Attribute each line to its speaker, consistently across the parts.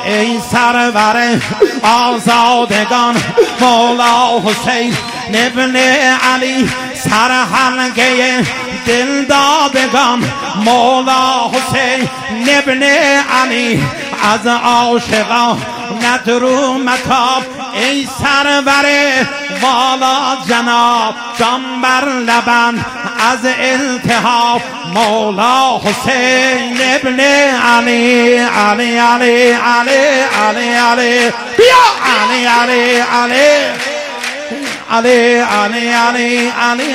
Speaker 1: ای سرور آزادگان مولا حسین ابن علی سرحلقه دلدادگان مولا حسین ابن علی از عاشقان ندرو متاب ای سرور والا جناب جان بر لبن از التهاب مولا حسین ابن علی علی علی علی علی علی بیا علی علی علی علی علی علی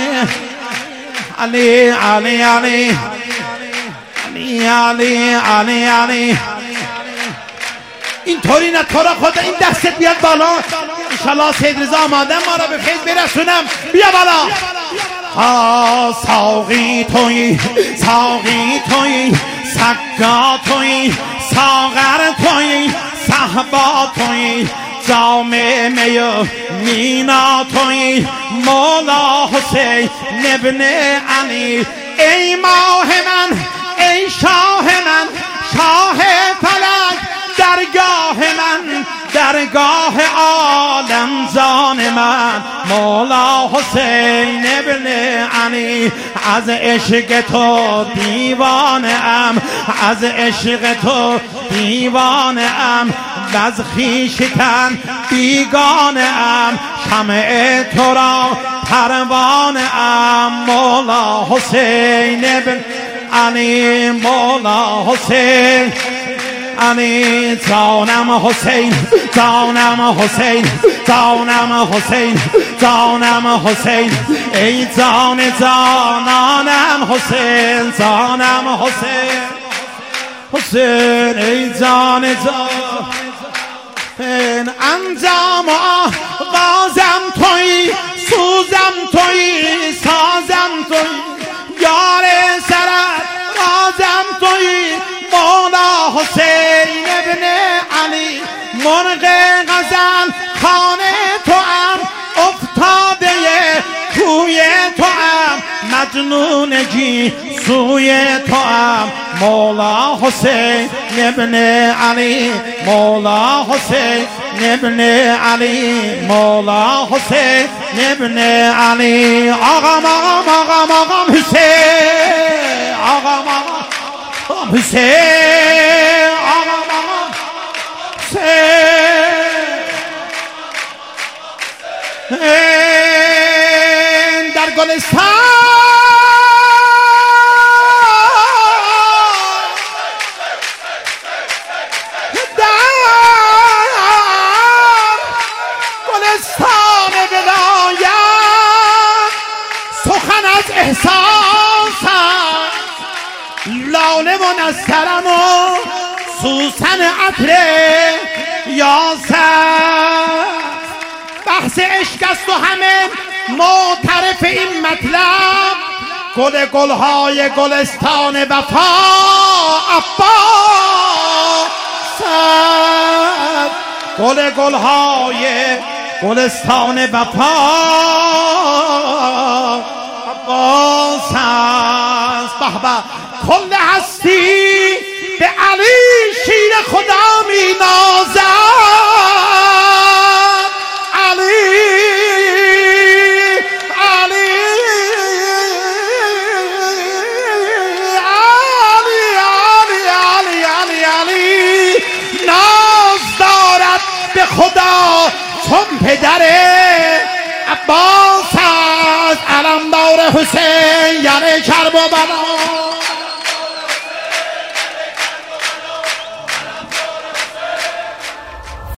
Speaker 1: علی علی علی علی علی علی علی اینطوری نه تو را خدا این دستت بیاد بالا انشالله سید رضا آماده ما را به فیض برسونم بیا بالا ساقی تویی ساقی تویی سقا تویی ساغر تویی صحبا تویی جام می مینا تویی مولا حسین ابن علی ای ماه من ای شاه من شاه فلک درگاه من درگاه عالم جان من مولا حسین ابن علی از عشق تو دیوانه ام از عشق تو دیوانه ام از خویشتن بیگانه ام شمع تو را پروانه ام مولا حسین ابن علی مولا حسین علی جانم حسین جانم حسین جانم حسین جانم حسین ای جان جانانم حسین جانم حسین حسین ای جان جان انجام آغازم تویی سوزم تویی سازم تویی یار سرت رازم تویی مولا حسین ابن علی مرغ غزل خانه تو ام افتاده کوی تو ام مجنونگی سوی تو ام مولا حسین ابن علی مولا حسین ابن علی مولا حسین ابن علی آقام آقام آقام آقام حسین آقام آقام حسین آقام آقام حسین در گلستان احساسم لاله و نسترم و سوسن عطر یاسر بحث عشق است و همه معترف این مطلب گل گلهای گلستان وفا عباس گل گلهای گلستان وفا عباس است به به کل هستی به علی شیر خدا می نازد علی علی علی علی علی علی علی ناز دارد به خدا چون پدر عباس است علمدار حسین یا